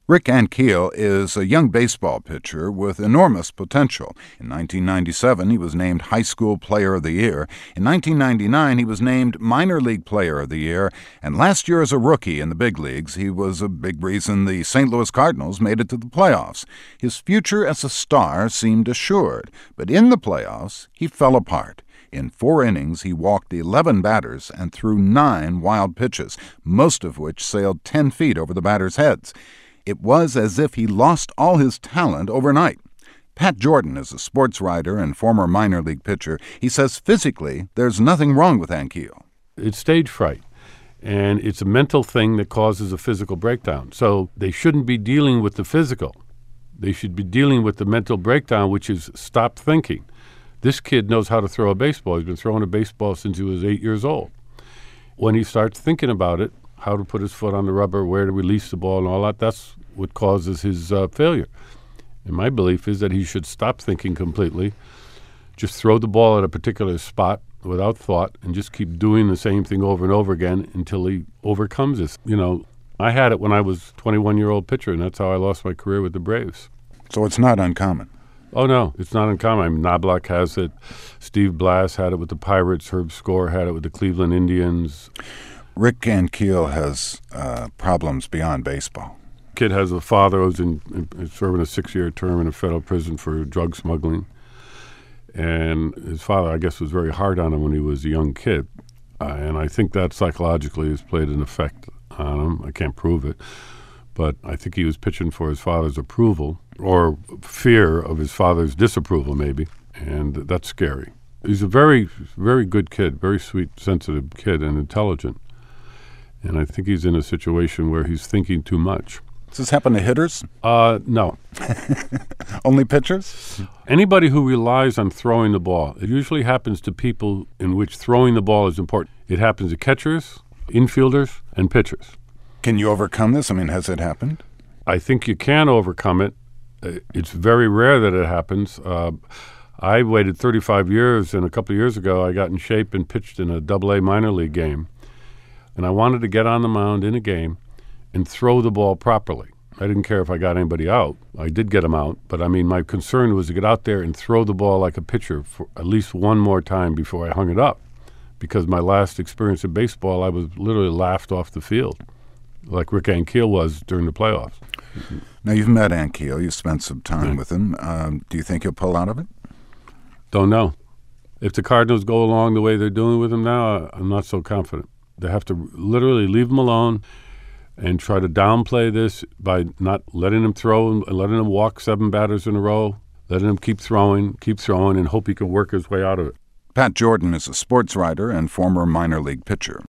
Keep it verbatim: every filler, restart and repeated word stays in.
Rick Ankiel is a young baseball pitcher with enormous potential. In nineteen ninety-seven, he was named High School Player of the Year. In nineteen ninety-nine, he was named Minor League Player of the Year. And last year as a rookie in the big leagues, he was a big reason the Saint Louis Cardinals made it to the playoffs. His future as a star seemed assured, but in the playoffs, he fell apart. In four innings, he walked eleven batters and threw nine wild pitches, most of which sailed ten feet over the batters' heads. It was as if he lost all his talent overnight. Pat Jordan is a sports writer and former minor league pitcher. He says physically there's nothing wrong with Ankiel. It's stage fright, and it's a mental thing that causes a physical breakdown. So they shouldn't be dealing with the physical. They should be dealing with the mental breakdown, which is stop thinking. This kid knows how to throw a baseball. He's been throwing a baseball since he was eight years old. When he starts thinking about it, how to put his foot on the rubber, where to release the ball and all that, that's what causes his uh, failure. And my belief is that he should stop thinking completely, just throw the ball at a particular spot without thought, and just keep doing the same thing over and over again until he overcomes this. You know, I had it when I was a twenty-one-year-old pitcher, and that's how I lost my career with the Braves. So it's not uncommon. Oh, no, it's not uncommon. I mean, Knobloch has it. Steve Blass had it with the Pirates. Herb Score had it with the Cleveland Indians. Rick Ankiel has uh, problems beyond baseball. Kid has a father who's in, in serving a six-year term in a federal prison for drug smuggling. And his father, I guess, was very hard on him when he was a young kid. Uh, and I think that psychologically has played an effect on him. I can't prove it. But I think he was pitching for his father's approval, or fear of his father's disapproval, maybe. And that's scary. He's a very, very good kid, very sweet, sensitive kid, and intelligent. And I think he's in a situation where he's thinking too much. Does this happen to hitters? Uh, no. Only pitchers? Anybody who relies on throwing the ball. It usually happens to people in which throwing the ball is important. It happens to catchers, infielders, and pitchers. Can you overcome this? I mean, has it happened? I think you can overcome it. It's very rare that it happens. Uh, I waited thirty-five years, and a couple of years ago I got in shape and pitched in a double A minor league game. And I wanted to get on the mound in a game and throw the ball properly. I didn't care if I got anybody out. I did get them out. But, I mean, my concern was to get out there and throw the ball like a pitcher for at least one more time before I hung it up. Because my last experience in baseball, I was literally laughed off the field, like Rick Ankiel was during the playoffs. Now, you've met Ankiel. You've spent some time Yeah. with him. Um, do you think he'll pull out of it? Don't know. If the Cardinals go along the way they're doing with him now, I'm not so confident. They have to literally leave him alone and try to downplay this by not letting him throw and letting him walk seven batters in a row, letting him keep throwing, keep throwing, and hope he can work his way out of it. Pat Jordan is a sports writer and former minor league pitcher.